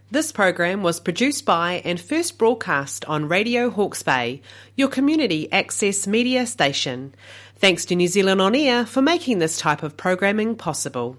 This program was produced by and first broadcast on Radio Hawke's Bay, your community access media station. Thanks to New Zealand On Air for making this type of programming possible.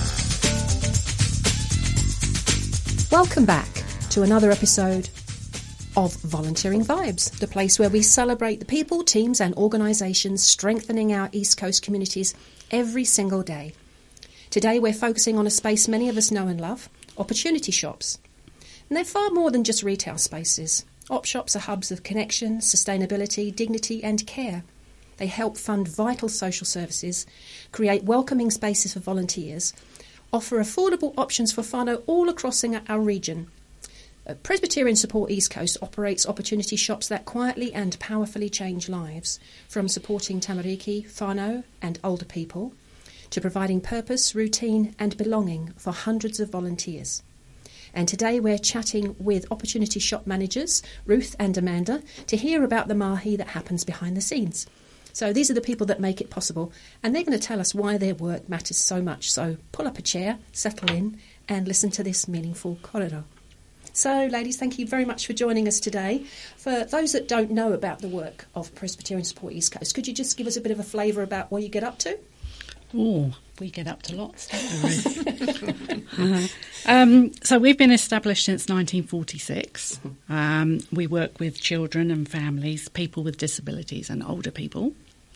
Welcome back to another episode of Volunteering Vibes, the place where we celebrate the people, teams and organisations strengthening our East Coast communities every single day. Today we're focusing on a space many of us know and love, opportunity shops. And they're far more than just retail spaces. Op shops are hubs of connection, sustainability, dignity and care. They help fund vital social services, create welcoming spaces for volunteers, offer affordable options for whānau all across our region. Presbyterian Support East Coast operates opportunity shops that quietly and powerfully change lives, from supporting tamariki, whānau and older people, to providing purpose, routine and belonging for hundreds of volunteers. And today we're chatting with opportunity shop managers, Ruth and Amanda, to hear about the mahi that happens behind the scenes. So these are the people that make it possible, and they're going to tell us why their work matters so much. So pull up a chair, settle in and listen to this meaningful korero. So, ladies, thank you very much for joining us today. For those that don't know about the work of Presbyterian Support East Coast, could you just give us a bit of a flavour about what you get up to? Oh, we get up to lots, don't we? So we've been established since 1946. We work with children and families, people with disabilities and older people.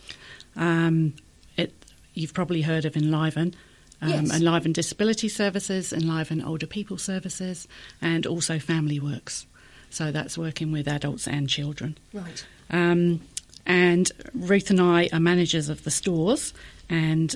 You've probably heard of Enliven. Yes. Enliven Disability Services, Enliven Older People Services, and also Family Works. So that's working with adults and children. Right. And Ruth and I are managers of the stores, and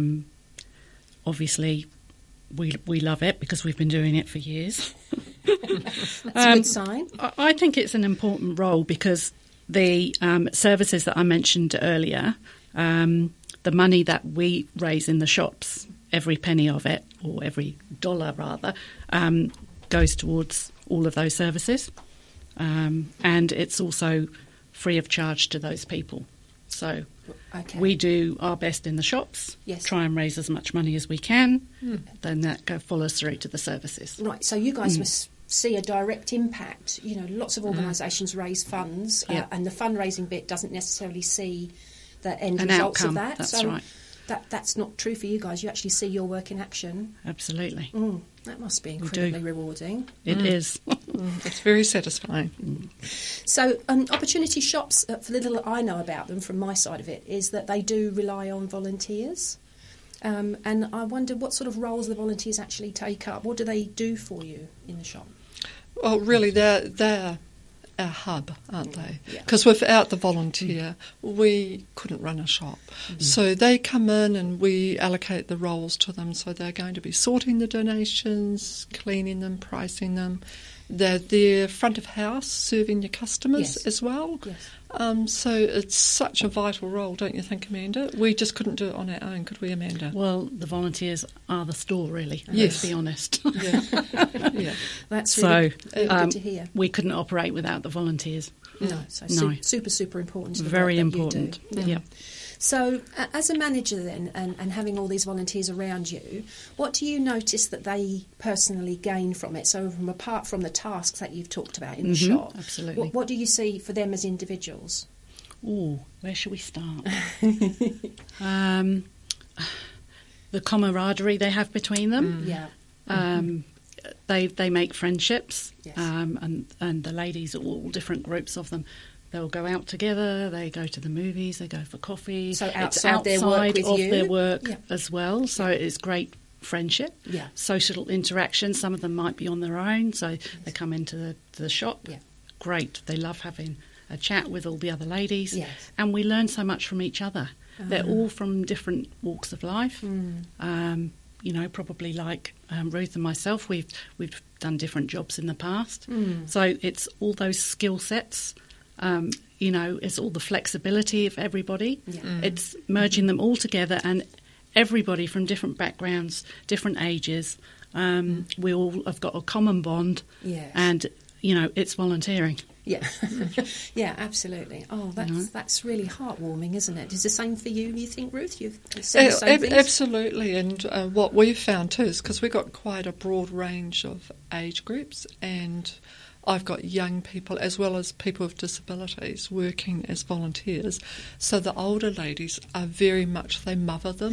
obviously we love it because we've been doing it for years. That's a good sign. I think it's an important role because the services that I mentioned earlier, the money that we raise in the shops, every penny of it, or every dollar rather, goes towards all of those services. And it's also free of charge to those people. So we do our best in the shops, try and raise as much money as we can, then that follows through to the services. Right, so you guys must see a direct impact. You know, lots of organisations raise funds, and the fundraising bit doesn't necessarily see the end results outcome, of that. That's so right. That's not true for you guys. You actually see your work in action. Absolutely. That must be incredibly rewarding. It is. It's very satisfying. So opportunity shops, for the little I know about them from my side of it, is that they do rely on volunteers. And I wonder what sort of roles the volunteers actually take up. What do they do for you in the shop? Well, really, they're our hub, aren't they? Because without the volunteer, we couldn't run a shop. So they come in and we allocate the roles to them. So they're going to be sorting the donations, cleaning them, pricing them. They're there front of house, serving your customers as well. Yes. So it's such a vital role, don't you think, Amanda? We just couldn't do it on our own, could we, Amanda? Well, the volunteers are the store, really. Let's be honest. That's really good to hear. We couldn't operate without the volunteers. No, so super important to the Very work that important. You do. So, as a manager then, and having all these volunteers around you, what do you notice that they personally gain from it? So, apart from the tasks that you've talked about in the shop, absolutely. What do you see for them as individuals? Oh, where should we start? The camaraderie they have between them. They make friendships, and the ladies, all different groups of them. They'll go out together, they go to the movies, they go for coffee. So it's outside their work with of you? their work as well. So it's great friendship, social interaction. Some of them might be on their own, so they come into the shop. Great. They love having a chat with all the other ladies. And we learn so much from each other. They're all from different walks of life. You know, probably like Ruth and myself, we've done different jobs in the past. So it's all those skill sets. You know, it's all the flexibility of everybody. It's merging them all together, and everybody from different backgrounds, different ages. We all have got a common bond, and you know, it's volunteering. Yeah, yeah, absolutely. Oh, that's really heartwarming, isn't it? Is the same for you? You think, Ruth? You've seen the same things? Absolutely, and what we've found too is because we've got quite a broad range of age groups, and I've got young people as well as people with disabilities working as volunteers. So the older ladies are very much, they mother them.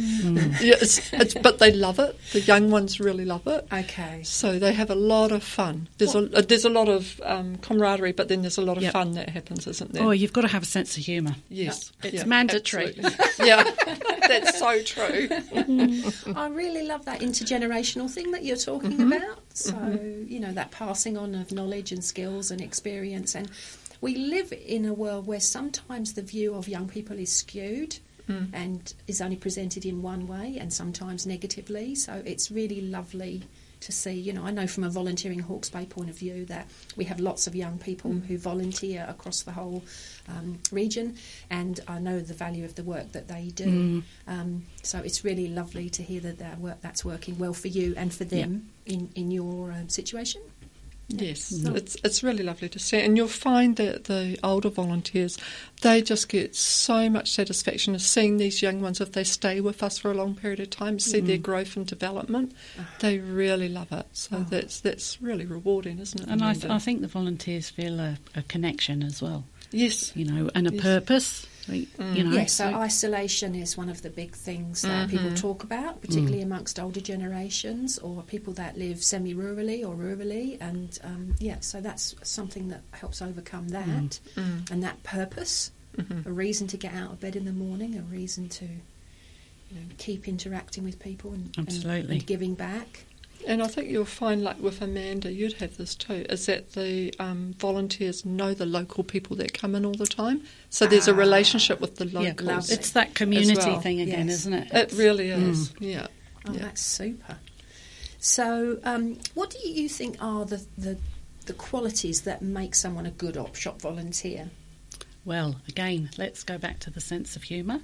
But they love it. The young ones really love it. Okay. So they have a lot of fun. There's a lot of camaraderie, but then there's a lot of fun that happens, isn't there? Oh, you've got to have a sense of humour. Yes. It's mandatory. Yeah, that's so true. I really love that intergenerational thing that you're talking about. So, that passing on of knowledge and skills and experience. And we live in a world where sometimes the view of young people is skewed and is only presented in one way, and sometimes negatively. So it's really lovely to see. I know from a volunteering Hawke's Bay point of view that we have lots of young people who volunteer across the whole region, and I know the value of the work that they do. So it's really lovely to hear that that's working well for you and for them in your situation. Yes, it's really lovely to see, and you'll find that the older volunteers, they just get so much satisfaction of seeing these young ones, if they stay with us for a long period of time, see their growth and development. They really love it, so that's really rewarding, isn't it? And I think the volunteers feel a connection as well. Yes. And a purpose. Yes, so isolation is one of the big things that people talk about, particularly amongst older generations or people that live semi-rurally or rurally, and so that's something that helps overcome that and that purpose, a reason to get out of bed in the morning, a reason to keep interacting with people and giving back. And I think you'll find, like with Amanda, you'd have this too, is that the volunteers know the local people that come in all the time. So there's a relationship with the locals. It's that community thing again, isn't it? It really is, yeah. Oh, that's super. So what do you think are the qualities that make someone a good op shop volunteer? Well, again, let's go back to the sense of humour.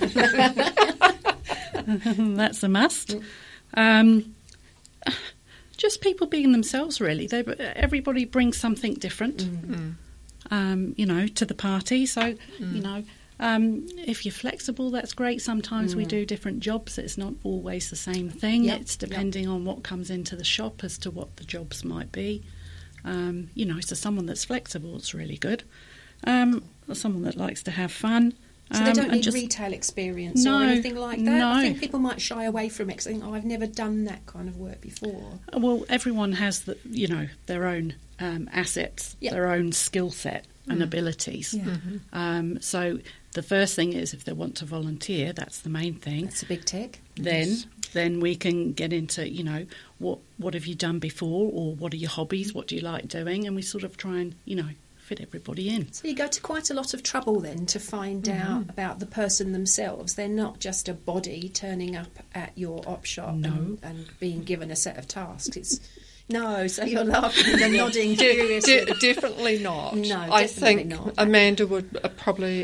That's a must. Just people being themselves, really. Everybody brings something different, to the party. So, if you're flexible, that's great. Sometimes we do different jobs. It's not always the same thing. It's depending on what comes into the shop as to what the jobs might be. So someone that's flexible is really good. Someone that likes to have fun. So they don't need retail experience or anything like that? No. I think people might shy away from it because they think, I've never done that kind of work before. Well, everyone has their own assets, their own skill set and abilities. Yeah. So the first thing is, if they want to volunteer, that's the main thing. That's a big tick. Then we can get into, what have you done before, or what are your hobbies, what do you like doing, and we sort of try and, fit everybody in. So you go to quite a lot of trouble then to find out about the person themselves. They're not just a body turning up at your op shop and being given a set of tasks. So you're laughing and nodding curiously. Definitely not. No, I think Amanda would probably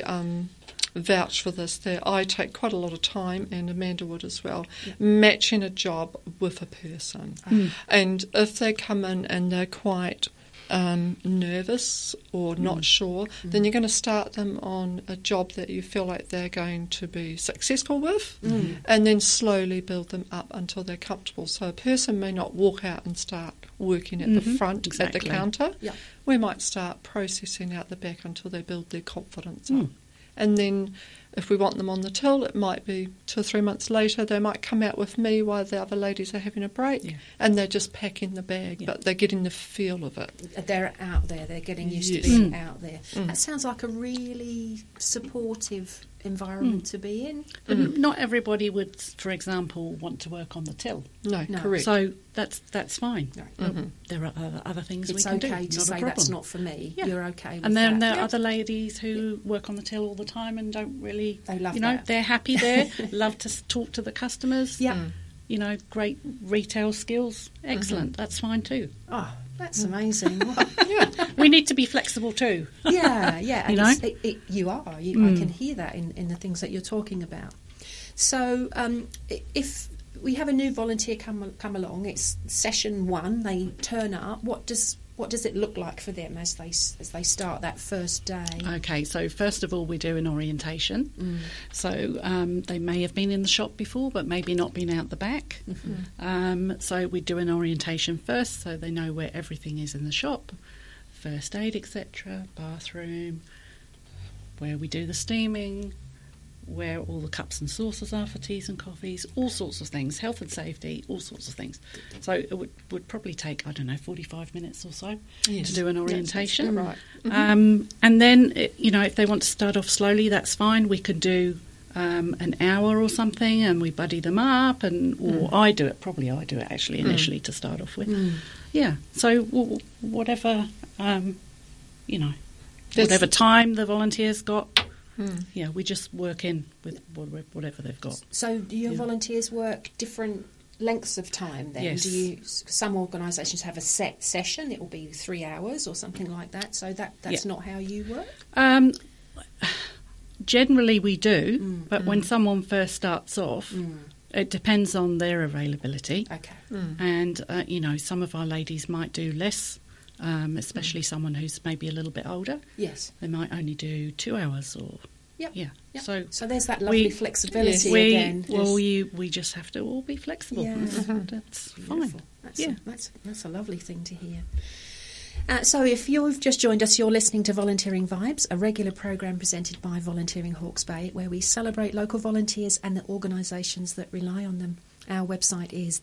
vouch for this, that I take quite a lot of time, and Amanda would as well, matching a job with a person. And if they come in and they're quite nervous or not sure, then you're going to start them on a job that you feel like they're going to be successful with, and then slowly build them up until they're comfortable. So a person may not walk out and start working at the front at the counter. We might start processing out the back until they build their confidence up. And then if we want them on the till, it might be 2 or 3 months later. They might come out with me while the other ladies are having a break, and they're just packing the bag, but they're getting the feel of it. They're out there. They're getting used to being out there. That sounds like a really supportive environment to be in. But not everybody would, for example, want to work on the till. No, correct. So that's fine. There are other things we can do. It's okay to say that's not for me. You're okay with that. And then there are other ladies who work on the till all the time and don't really, they love that. They're happy there, love to talk to the customers. Great retail skills. Excellent. That's fine too. Oh, that's amazing. We need to be flexible too. And you are. I can hear that in the things that you're talking about. So if we have a new volunteer come along, it's session 1, they turn up, what does what does it look like for them as they start that first day? Okay, so first of all, we do an orientation. So they may have been in the shop before, but maybe not been out the back. So we do an orientation first, so they know where everything is in the shop, first aid, etc., bathroom, where we do the steaming, where all the cups and saucers are for teas and coffees, all sorts of things, health and safety, all sorts of things. So it would probably take, 45 minutes or so to do an orientation. Right. And then, if they want to start off slowly, that's fine. We could do an hour or something, and we buddy them up, or I do it actually initially to start off with. Yeah, so whatever, whatever time the volunteers got, yeah, we just work in with whatever they've got. So do your volunteers work different lengths of time then? Yes. Some organisations have a set session, it will be 3 hours or something like that, so that's not how you work? Generally we do, but when someone first starts off, it depends on their availability. Okay. And, some of our ladies might do less, especially someone who's maybe a little bit older. Yes. They might only do 2 hours or... Yep. Yeah. Yep. So there's that lovely flexibility again. Well, we just have to all be flexible. Yeah. That's fine. That's a lovely thing to hear. So if you've just joined us, you're listening to Volunteering Vibes, a regular programme presented by Volunteering Hawke's Bay, where we celebrate local volunteers and the organisations that rely on them. Our website is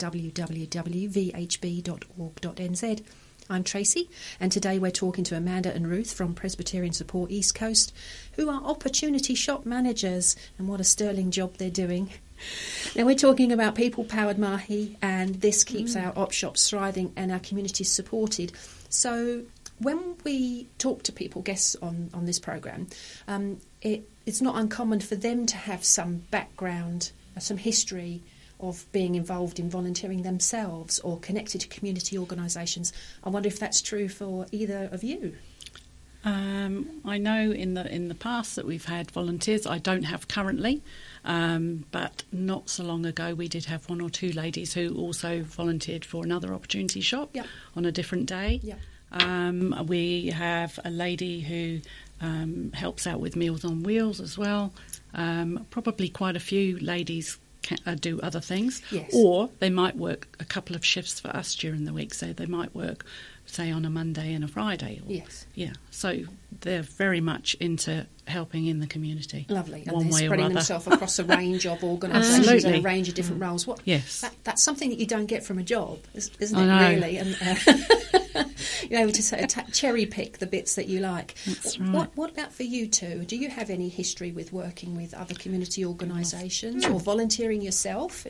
www.vhb.org.nz. I'm Tracy, and today we're talking to Amanda and Ruth from Presbyterian Support East Coast, who are opportunity shop managers, and what a sterling job they're doing. Now, we're talking about people-powered mahi, and this keeps our op shops thriving and our communities supported. So when we talk to people, guests on this programme, it's not uncommon for them to have some background, some history of being involved in volunteering themselves or connected to community organisations. I wonder if that's true for either of you. I know in the past that we've had volunteers. I don't have currently, but not so long ago we did have one or two ladies who also volunteered for another opportunity shop on a different day. Yep. We have a lady who helps out with Meals on Wheels as well. Probably quite a few ladies do other things, or they might work a couple of shifts for us during the week, so they might work, say, on a Monday and a Friday. So they're very much into helping in the community. Lovely. And they're spreading themselves across a range of organisations and a range of different roles. That's something that you don't get from a job, isn't it, really? And you're able to sort of cherry pick the bits that you like. That's right. What about for you two? Do you have any history with working with other community organisations or volunteering yourself?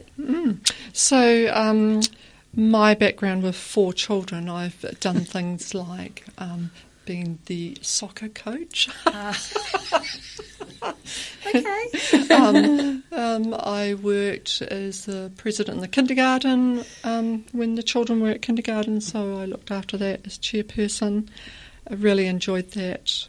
So my background with 4 children, I've done things like being the soccer coach. Okay. I worked as the president in the kindergarten when the children were at kindergarten, so I looked after that as chairperson. I really enjoyed that.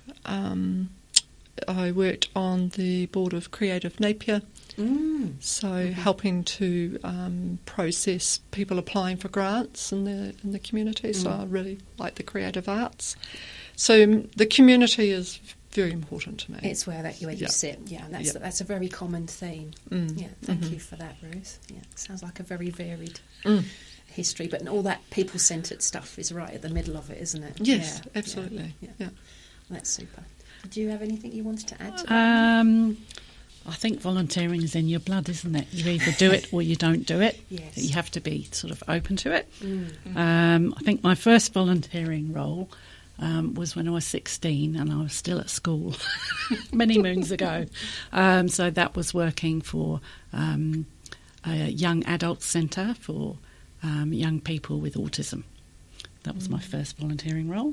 I worked on the board of Creative Napier, helping to process people applying for grants in the community. So I really like the creative arts. So the community is very important to me. It's where you sit. Yeah, that's a very common theme. Thank you for that, Ruth. Yeah, it sounds like a very varied history, but all that people-centred stuff is right at the middle of it, isn't it? Yes, absolutely. Yeah. That's super. Do you have anything you wanted to add to that? I think volunteering is in your blood, isn't it? You either do it or you don't do it. Yes. You have to be sort of open to it. I think my first volunteering role was when I was 16 and I was still at school many moons ago. So that was working for a young adult centre for young people with autism. That was my first volunteering role.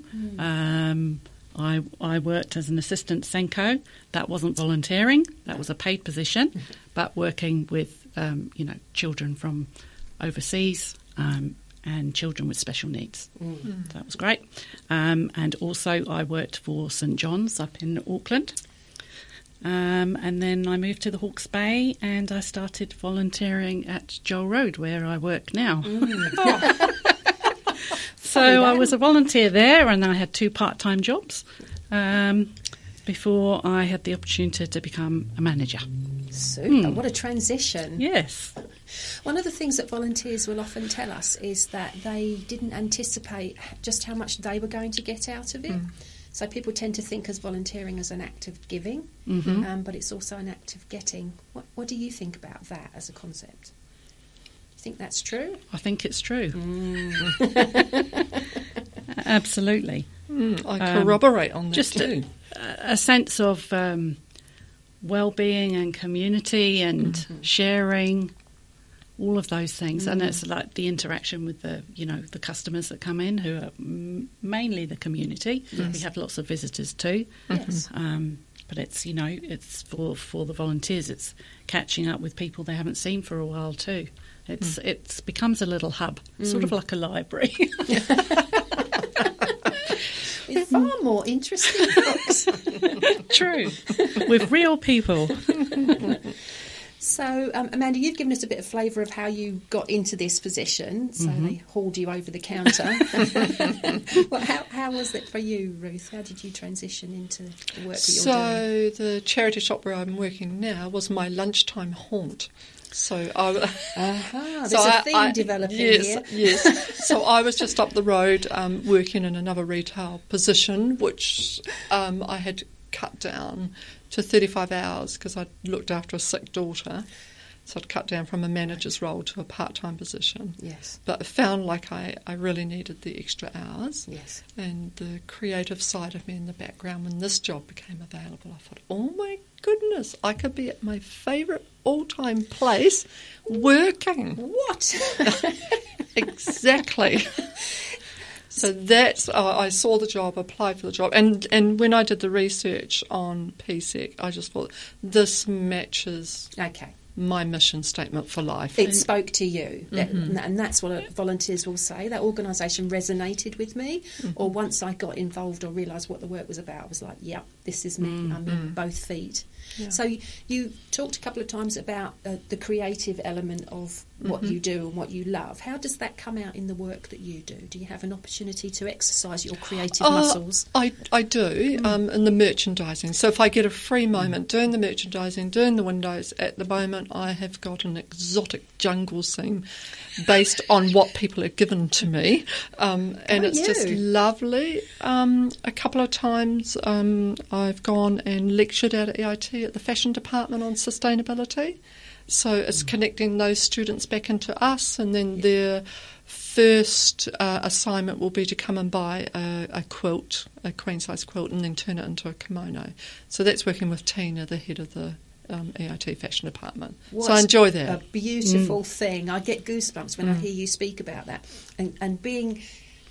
I worked as an assistant Senko. That wasn't volunteering. That was a paid position, but working with children from overseas and children with special needs. That was great. And also I worked for St John's up in Auckland. And then I moved to the Hawke's Bay and I started volunteering at Joel Road, where I work now. So I was a volunteer there, and I had 2 part-time jobs before I had the opportunity to become a manager. Super. What a transition. Yes. One of the things that volunteers will often tell us is that they didn't anticipate just how much they were going to get out of it. So people tend to think as volunteering as an act of giving, but it's also an act of getting. What do you think about that as a concept? You think that's true? I think it's true. Absolutely. I corroborate on that just too. A sense of well-being and community and sharing, all of those things. And it's like the interaction with the customers that come in, who are mainly the community. We have lots of visitors too. Yes. But it's, it's for the volunteers, it's catching up with people they haven't seen for a while too. It becomes a little hub, sort of like a library. With far more interesting books. True. With real people. So, Amanda, you've given us a bit of flavour of how you got into this position. So they hauled you over the counter. Well, how was it for you, Ruth? How did you transition into the work that you're doing? So the charity shop where I'm working now was my lunchtime haunt. So there's a theme developing here. Yes. So I was just up the road working in another retail position, which I had cut down to 35 hours because I'd looked after a sick daughter. So I'd cut down from a manager's role to a part-time position. Yes. But I found like I really needed the extra hours. Yes. And the creative side of me in the background, when this job became available, I thought, oh my goodness, I could be at my favourite all-time place working. What? Exactly. So that's, I saw the job, applied for the job, and when I did the research on PSEC, I just thought, this matches my mission statement for life. It spoke to you, and that's what volunteers will say. That organisation resonated with me, or once I got involved or realised what the work was about, I was like, yep, this is me, I'm in both feet. Yeah. So you talked a couple of times about the creative element of what you do and what you love. How does that come out in the work that you do? Do you have an opportunity to exercise your creative muscles? I do, in the merchandising. So if I get a free moment doing the merchandising, doing the windows, at the moment I have got an exotic jungle scene based on what people are given to me. And it's just lovely. A couple of times I've gone and lectured out at EIT at the fashion department on sustainability. So it's connecting those students back into us, and then their first assignment will be to come and buy a quilt, a queen-size quilt, and then turn it into a kimono. So that's working with Tina, the head of the EIT fashion department. So I enjoy that. A beautiful thing. I get goosebumps when I hear you speak about that. And being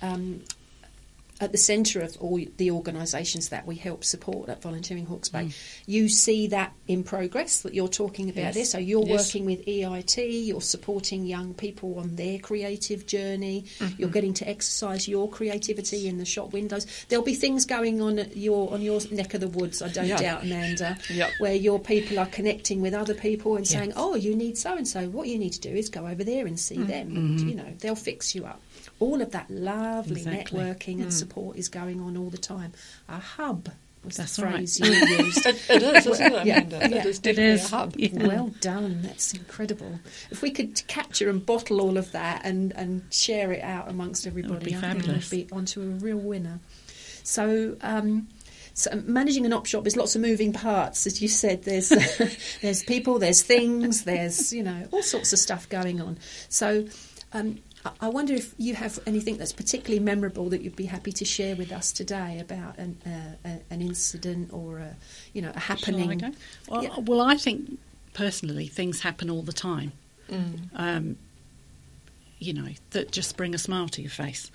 at the centre of all the organisations that we help support at Volunteering Hawke's Bay, you see that in progress that you're talking about this. So you're working with EIT, you're supporting young people on their creative journey, you're getting to exercise your creativity in the shop windows. There'll be things going on at your neck of the woods, I don't doubt, Amanda, where your people are connecting with other people and saying, oh, you need so-and-so. What you need to do is go over there and see them. And, they'll fix you up. All of that lovely networking and support is going on all the time. A hub was the phrase you used. It is, isn't it, Amanda? It is definitely a hub. Well done. That's incredible. If we could capture and bottle all of that and share it out amongst everybody, I think we'd be onto a real winner. So managing an op shop is lots of moving parts, as you said. There's people, there's things, there's all sorts of stuff going on. So I wonder if you have anything that's particularly memorable that you'd be happy to share with us today about an incident or a happening. Shall I go? Well, I think personally things happen all the time. That just bring a smile to your face.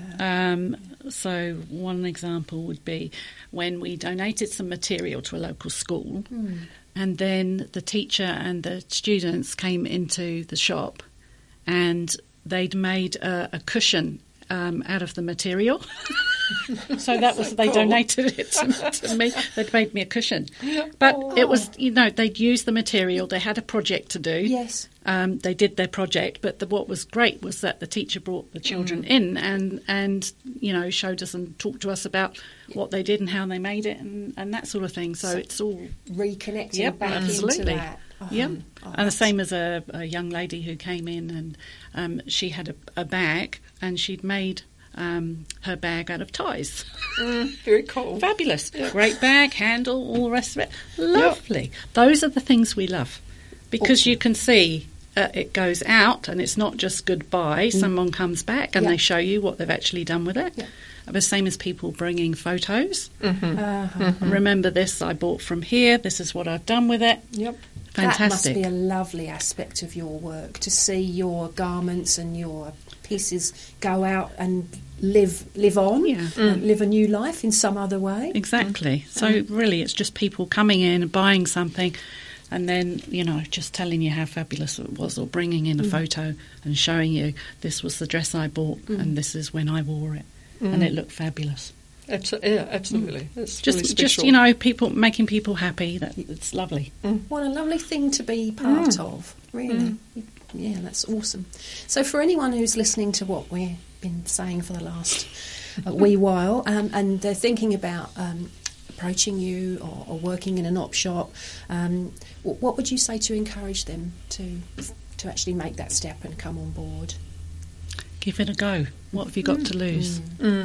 So one example would be when we donated some material to a local school, and then the teacher and the students came into the shop and they'd made a cushion out of the material. So that was, they donated it to me. They'd made me a cushion. But it was, they'd used the material. They had a project to do. Yes. They did their project, but what was great was that the teacher brought the children in and showed us and talked to us about what they did and how they made it and that sort of thing. So it's all reconnecting back into that. And the same as a young lady who came in and she had a bag and she'd made her bag out of ties. Very cool. Fabulous. Yep. Great bag, handle, all the rest of it. Lovely. Yep. Those are the things we love because you can see it goes out and it's not just goodbye. Someone comes back and they show you what they've actually done with it. The same as people bringing photos. Remember this, I bought from here. This is what I've done with it. Yep. Fantastic. That must be a lovely aspect of your work, to see your garments and your pieces go out and live on, live a new life in some other way. Exactly. So really it's just people coming in and buying something and then, just telling you how fabulous it was, or bringing in a photo and showing you this was the dress I bought and this is when I wore it. And it looked fabulous. Absolutely. It's just, really special. People making people happy. It's lovely. What a lovely thing to be part of, really. Yeah, that's awesome. So for anyone who's listening to what we've been saying for the last wee while, and they're thinking about approaching you or working in an op shop, what would you say to encourage them to actually make that step and come on board? Give it a go. What have you got to lose?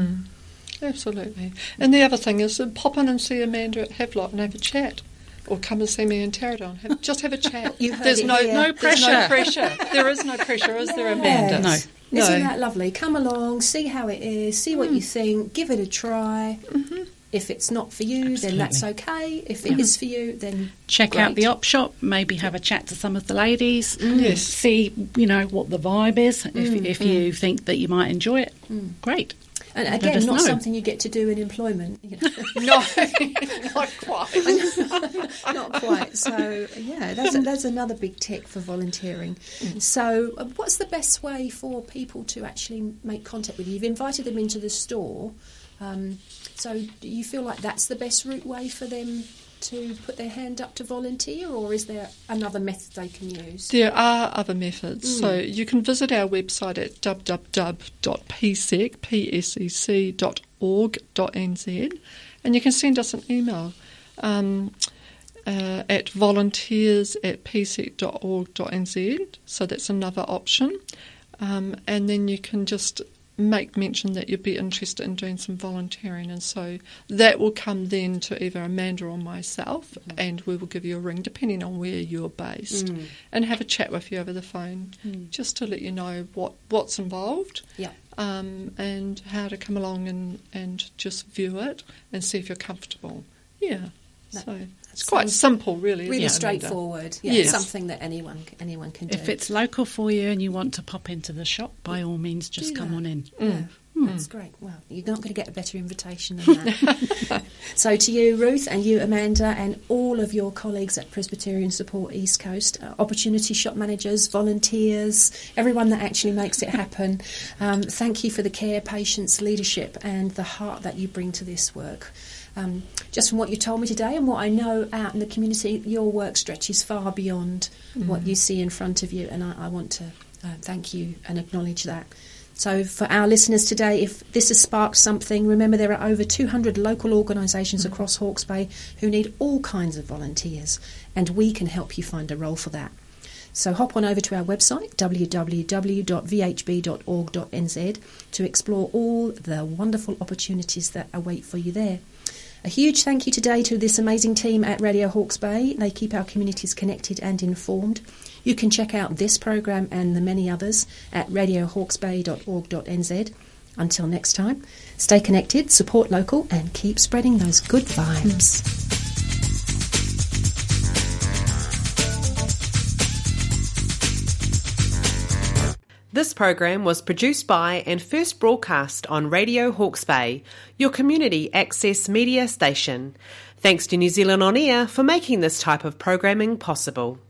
Absolutely. And the other thing is pop in and see Amanda at Havelock and have a chat. Or come and see me in Tarradon. Just have a chat. There's no pressure. There's no pressure. There is no pressure, is there, Amanda? No. Isn't that lovely? Come along, see how it is, see what you think, give it a try. If it's not for you, then that's okay. If it is for you, then check out the op shop, maybe have a chat to some of the ladies, see, what the vibe is. If you think that you might enjoy it, great. And again, not something you get to do in employment. No, not quite. Not quite. So, that's another big tick for volunteering. So, what's the best way for people to actually make contact with you? You've invited them into the store. So, do you feel like that's the best way for them to put their hand up to volunteer, or is there another method they can use? There are other methods. So you can visit our website at www.psec.org.nz, and you can send us an email at volunteers@psec.org.nz. So that's another option. And then you can just make mention that you'd be interested in doing some volunteering, and so that will come then to either Amanda or myself, and we will give you a ring depending on where you're based, and have a chat with you over the phone just to let you know what's involved, and how to come along and just view it and see if you're comfortable. So it's quite simple, really. Really straightforward. Yes. Something that anyone can do. If it's local for you and you want to pop into the shop, by all means, just come on in. That's great. Well, you're not going to get a better invitation than that. So to you, Ruth, and you, Amanda, and all of your colleagues at Presbyterian Support East Coast, opportunity shop managers, volunteers, everyone that actually makes it happen, thank you for the care, patience, leadership, and the heart that you bring to this work. Just from what you told me today and what I know out in the community, your work stretches far beyond what you see in front of you, and I want to thank you and acknowledge that. So for our listeners today, if this has sparked something, remember there are over 200 local organisations across Hawke's Bay who need all kinds of volunteers, and we can help you find a role for that. So hop on over to our website, www.vhb.org.nz, to explore all the wonderful opportunities that await for you there. A huge thank you today to this amazing team at Radio Hawke's Bay. They keep our communities connected and informed. You can check out this programme and the many others at radiohawksbay.org.nz. Until next time, stay connected, support local, and keep spreading those good vibes. This program was produced by and first broadcast on Radio Hawke's Bay, your community access media station. Thanks to New Zealand On Air for making this type of programming possible.